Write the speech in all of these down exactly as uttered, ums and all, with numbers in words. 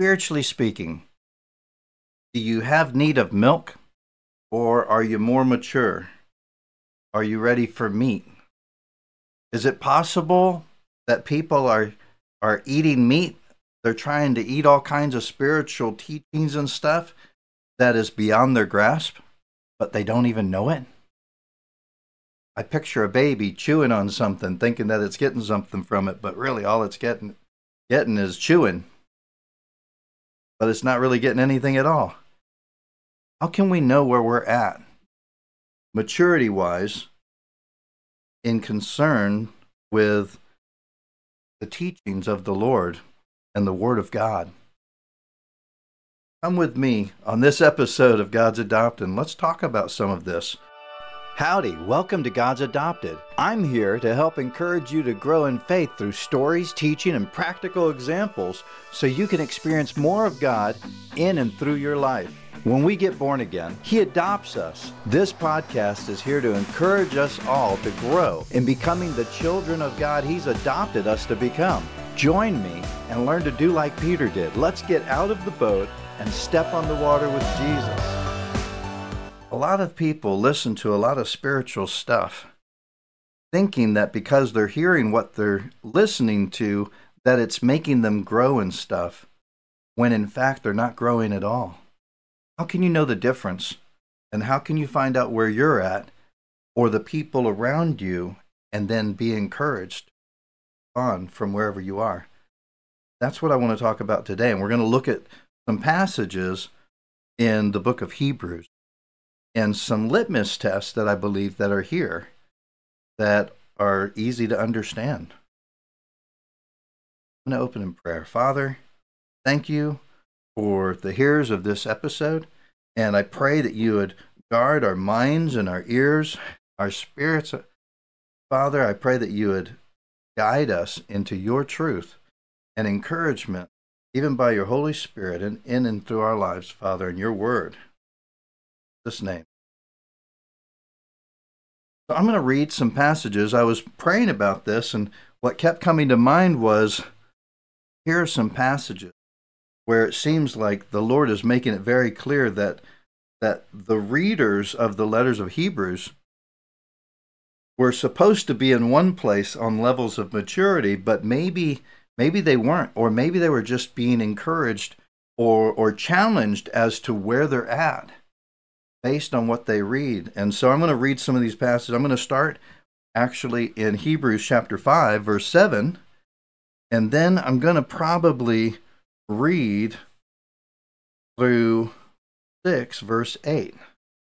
Spiritually speaking, do you have need of milk, or are you more mature? Are you ready for meat? Is it possible that people are are eating meat? They're trying to eat all kinds of spiritual teachings and stuff that is beyond their grasp, but they don't even know it? I picture a baby chewing on something, thinking that it's getting something from it, but really all it's getting getting is chewing. But it's not really getting anything at all. How can we know where we're at, maturity-wise, in concern with the teachings of the Lord and the Word of God? Come with me on this episode of God's Adopted, and let's talk about some of this. Howdy, welcome to God's Adopted. I'm here to help encourage you to grow in faith through stories, teaching, and practical examples so you can experience more of God in and through your life. When we get born again, He adopts us. This podcast is here to encourage us all to grow in becoming the children of God He's adopted us to become. Join me and learn to do like Peter did. Let's get out of the boat and step on the water with Jesus. A lot of people listen to a lot of spiritual stuff, thinking that because they're hearing what they're listening to, that it's making them grow in stuff, when in fact they're not growing at all. How can you know the difference? And how can you find out where you're at or the people around you and then be encouraged on from wherever you are? That's what I want to talk about today. And we're going to look at some passages in the book of Hebrews and some litmus tests that I believe that are here that are easy to understand. I'm going to open in prayer. Father, thank you for the hearers of this episode, and I pray that you would guard our minds and our ears, our spirits. Father, I pray that you would guide us into your truth and encouragement, even by your Holy Spirit, and in and through our lives, Father, in your word. In this name. So I'm going to read some passages. I was praying about this, and what kept coming to mind was, here are some passages where it seems like the Lord is making it very clear that that the readers of the letters of Hebrews were supposed to be in one place on levels of maturity, but maybe maybe they weren't, or maybe they were just being encouraged or or challenged as to where they're at based on what they read. And so I'm going to read some of these passages. I'm going to start actually in Hebrews chapter five, verse seven, and then I'm going to probably read through six, verse eight.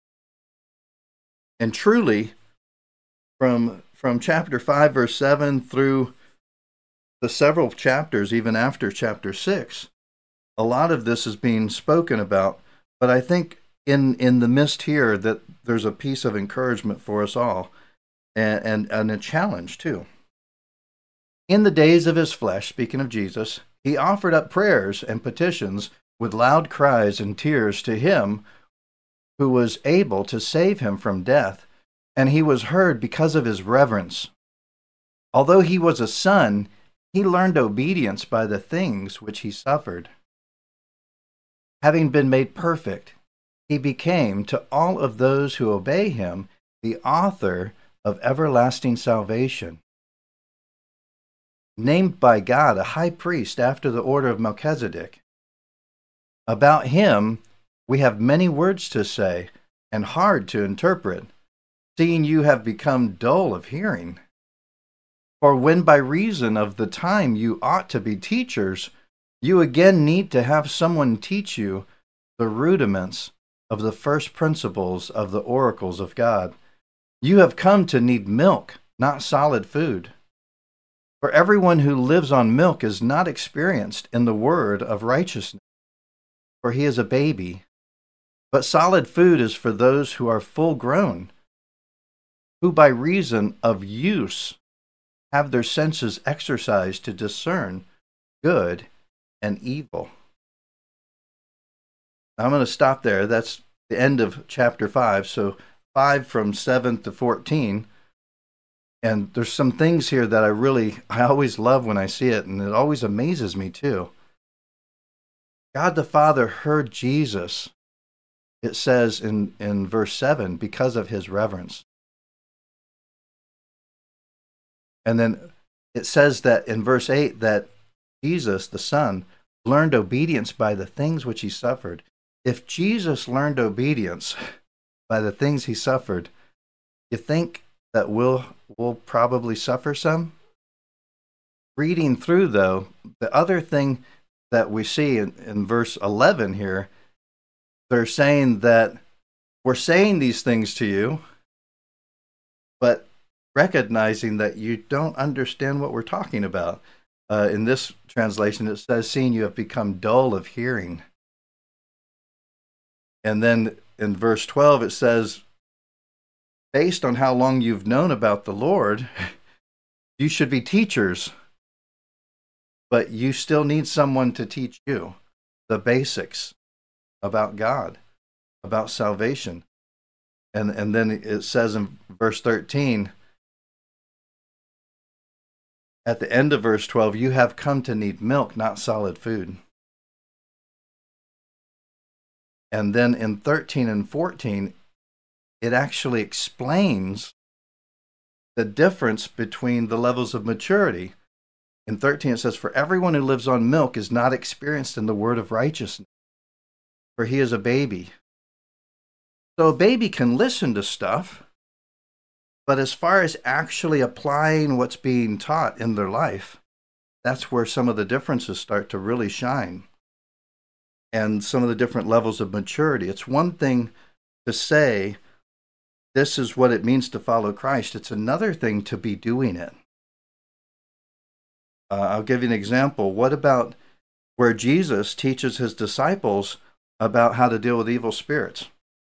And truly, from, from chapter five, verse seven, through the several chapters, even after chapter six, a lot of this is being spoken about. But I think in, in the midst here that there's a piece of encouragement for us all, and, and, and a challenge too. In the days of his flesh, speaking of Jesus, he offered up prayers and petitions with loud cries and tears to him who was able to save him from death, and he was heard because of his reverence. Although he was a son, he learned obedience by the things which he suffered. Having been made perfect, he became to all of those who obey him the author of everlasting salvation. Named by God a high priest after the order of Melchizedek. About him we have many words to say and hard to interpret, seeing you have become dull of hearing. For when by reason of the time you ought to be teachers, you again need to have someone teach you the rudiments of the first principles of the oracles of God. You have come to need milk, not solid food. For everyone who lives on milk is not experienced in the word of righteousness, for he is a baby. But solid food is for those who are full grown, who by reason of use have their senses exercised to discern good and evil. I'm going to stop there. That's the end of chapter five. So five from seven to fourteen. And there's some things here that I really, I always love when I see it, and it always amazes me too. God the Father heard Jesus, it says in, in verse seven, because of his reverence. And then it says that in verse eight that Jesus, the Son, learned obedience by the things which he suffered. If Jesus learned obedience by the things he suffered, you think that we'll, we'll probably suffer some? Reading through, though, the other thing that we see in, in verse eleven here, they're saying that we're saying these things to you, but recognizing that you don't understand what we're talking about. Uh, in this translation, it says, seeing you have become dull of hearing. And then in verse twelve, it says, based on how long you've known about the Lord, you should be teachers, but you still need someone to teach you the basics about God, about salvation. And, and then it says in verse thirteen, at the end of verse twelve, you have come to need milk, not solid food. And then in thirteen and fourteen, it actually explains the difference between the levels of maturity. In thirteen, it says, for everyone who lives on milk is not experienced in the word of righteousness, for he is a baby. So a baby can listen to stuff, but as far as actually applying what's being taught in their life, that's where some of the differences start to really shine. And some of the different levels of maturity. It's one thing to say, this is what it means to follow Christ. It's another thing to be doing it. Uh, I'll give you an example. What about where Jesus teaches his disciples about how to deal with evil spirits?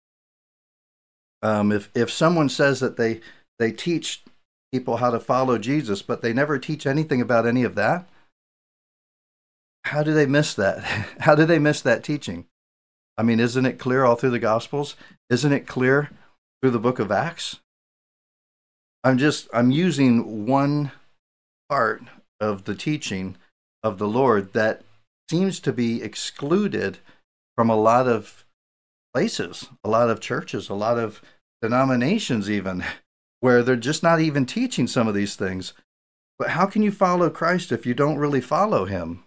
Um, if, if someone says that they, they teach people how to follow Jesus, but they never teach anything about any of that, how do they miss that? How do they miss that teaching? I mean, isn't it clear all through the Gospels? Isn't it clear through the book of Acts? I'm just, I'm using one part of the teaching of the Lord that seems to be excluded from a lot of places, a lot of churches, a lot of denominations even, where they're just not even teaching some of these things. But how can you follow Christ if you don't really follow him?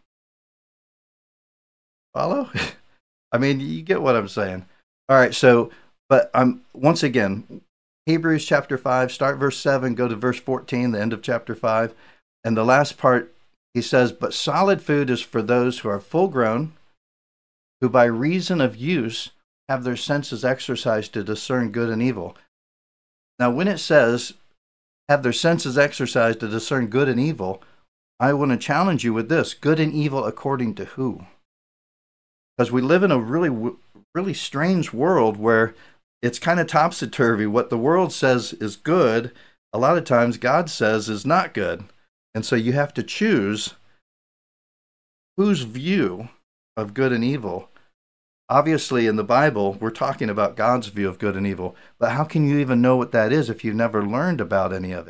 Follow? I mean, you get what I'm saying. All right, so, but um, once again, Hebrews chapter five, start verse seven, go to verse fourteen, the end of chapter five. And the last part, he says, but solid food is for those who are full grown, who by reason of use have their senses exercised to discern good and evil. Now, when it says, have their senses exercised to discern good and evil, I want to challenge you with this, good and evil according to who? Because we live in a really, really strange world where it's kind of topsy-turvy. What the world says is good, a lot of times God says is not good. And so you have to choose whose view of good and evil. Obviously, in the Bible, we're talking about God's view of good and evil. But how can you even know what that is if you've never learned about any of it?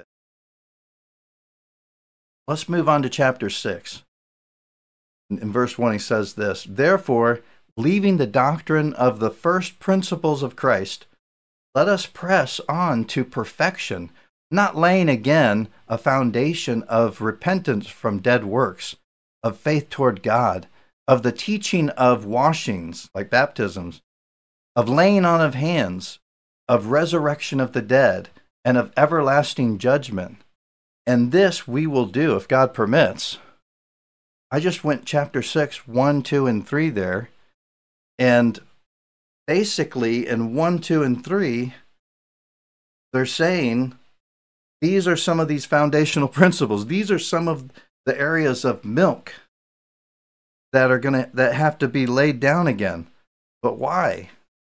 Let's move on to chapter six. In verse one, he says this, therefore, leaving the doctrine of the first principles of Christ, let us press on to perfection, not laying again a foundation of repentance from dead works, of faith toward God, of the teaching of washings, like baptisms, of laying on of hands, of resurrection of the dead, and of everlasting judgment. And this we will do if God permits. I just went chapter six, one, two, and three there. And basically in one, two, and three, they're saying these are some of these foundational principles. These are some of the areas of milk that are gonna that have to be laid down again. But why?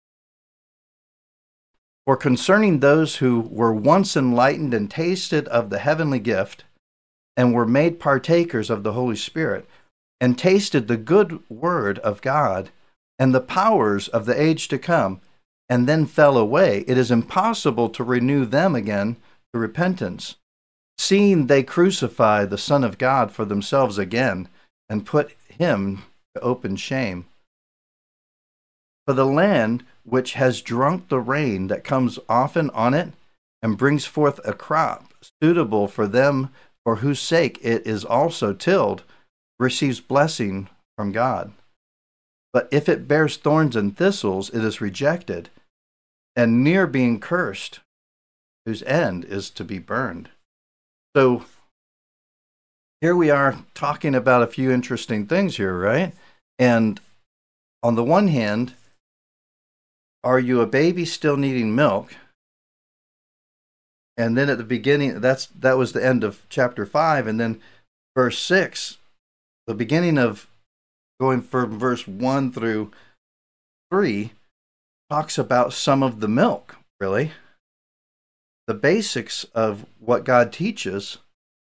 For concerning those who were once enlightened and tasted of the heavenly gift, and were made partakers of the Holy Spirit, and tasted the good word of God, and the powers of the age to come, and then fell away, it is impossible to renew them again to repentance, seeing they crucify the Son of God for themselves again, and put him to open shame. For the land which has drunk the rain that comes often on it, and brings forth a crop suitable for them for whose sake it is also tilled, receives blessing from God. But if it bears thorns and thistles, it is rejected, and near being cursed, whose end is to be burned. So here we are talking about a few interesting things here, right? And on the one hand, are you a baby still needing milk? And then at the beginning, that's that was the end of chapter five. And then verse six, the beginning of going from verse one through three, talks about some of the milk, really. The basics of what God teaches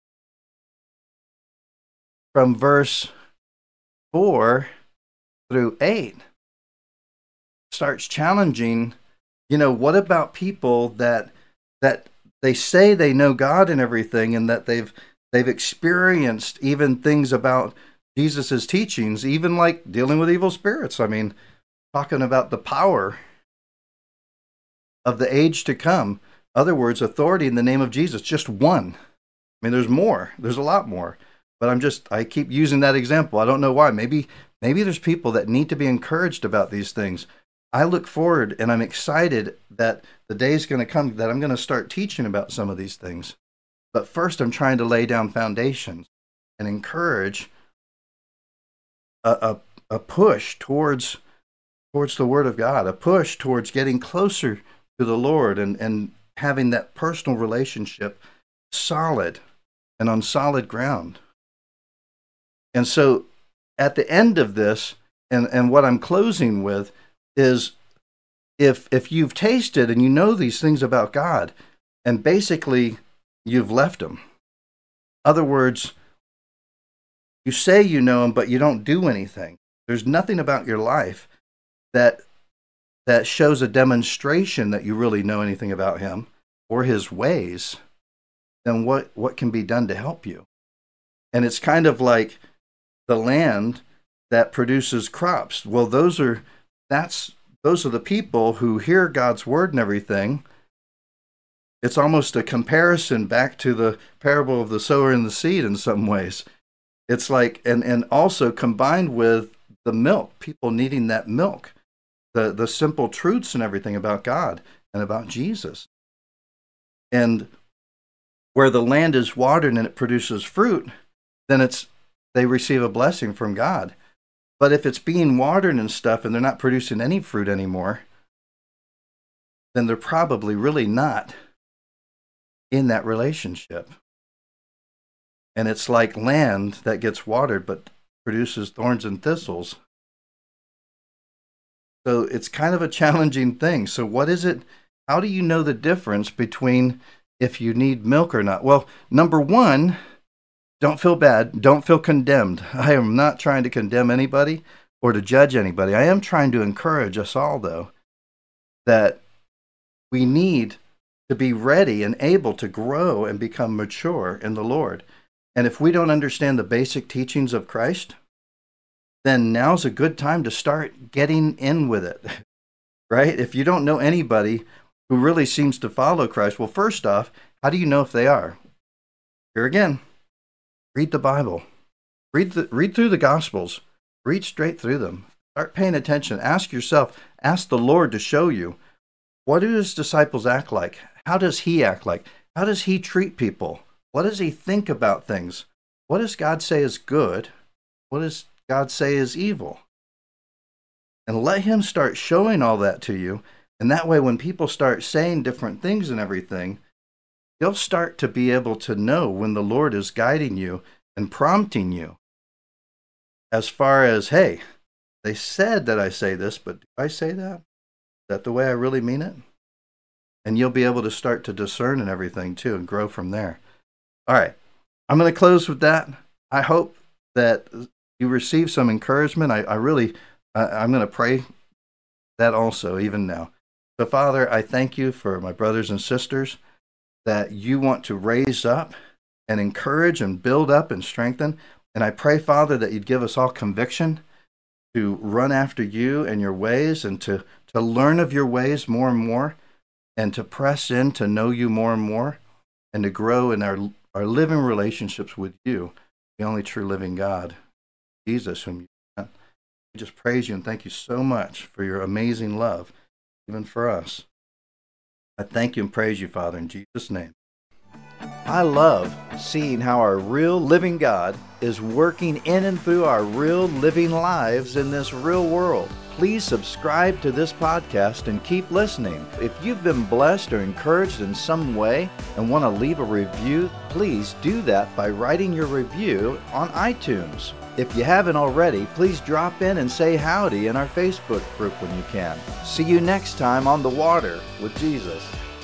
from verse four through eight starts challenging, you know, what about people that that they say they know God and everything, and that they've they've experienced even things about Jesus's teachings, even like dealing with evil spirits. I mean, talking about the power of the age to come. Other words, authority in the name of Jesus, just one. I mean, there's more. There's a lot more. But I'm just, I keep using that example. I don't know why. Maybe, maybe there's people that need to be encouraged about these things. I look forward and I'm excited that the day is going to come that I'm going to start teaching about some of these things. But first, I'm trying to lay down foundations and encourage a, a, a push towards, towards the Word of God, a push towards getting closer to the Lord and, and having that personal relationship solid and on solid ground. And so at the end of this, and, and what I'm closing with is if if you've tasted and you know these things about God, and basically you've left Him. Other words, you say you know Him, but you don't do anything. There's nothing about your life that that shows a demonstration that you really know anything about Him or His ways. Then what, what can be done to help you? And it's kind of like the land that produces crops. Well, those are that's those are the people who hear God's word and everything. It's almost a comparison back to the parable of the sower and the seed in some ways. It's like, and, and also combined with the milk, people needing that milk, the, the simple truths and everything about God and about Jesus. And where the land is watered and it produces fruit, then it's they receive a blessing from God. But if it's being watered and stuff and they're not producing any fruit anymore, then they're probably really not in that relationship. And it's like land that gets watered but produces thorns and thistles. So it's kind of a challenging thing. So what is it? How do you know the difference between if you need milk or not? Well, number one, don't feel bad. Don't feel condemned. I am not trying to condemn anybody or to judge anybody. I am trying to encourage us all, though, that we need to be ready and able to grow and become mature in the Lord. And if we don't understand the basic teachings of Christ, then now's a good time to start getting in with it, right? If you don't know anybody who really seems to follow Christ, well, first off, how do you know if they are? Here again. Read the Bible. Read the, read through the Gospels. Read straight through them. Start paying attention. Ask yourself, ask the Lord to show you, what do His disciples act like? How does He act like? How does He treat people? What does He think about things? What does God say is good? What does God say is evil? And let Him start showing all that to you. And that way, when people start saying different things and everything, you'll start to be able to know when the Lord is guiding you and prompting you. As far as, hey, they said that I say this, but do I say that? Is that the way I really mean it? And you'll be able to start to discern and everything too and grow from there. All right, I'm going to close with that. I hope that you receive some encouragement. I, I really, I, I'm going to pray that also, even now. So, Father, I thank you for my brothers and sisters that you want to raise up and encourage and build up and strengthen. And I pray, Father, that you'd give us all conviction to run after you and your ways, and to, to learn of your ways more and more, and to press in to know you more and more, and to grow in our, our living relationships with you, the only true living God, Jesus, whom you sent. We just praise you and thank you so much for your amazing love, even for us. I thank you and praise you, Father, in Jesus' name. I love seeing how our real living God is working in and through our real living lives in this real world. Please subscribe to this podcast and keep listening. If you've been blessed or encouraged in some way and want to leave a review, please do that by writing your review on iTunes. If you haven't already, please drop in and say howdy in our Facebook group when you can. See you next time on The Water with Jesus.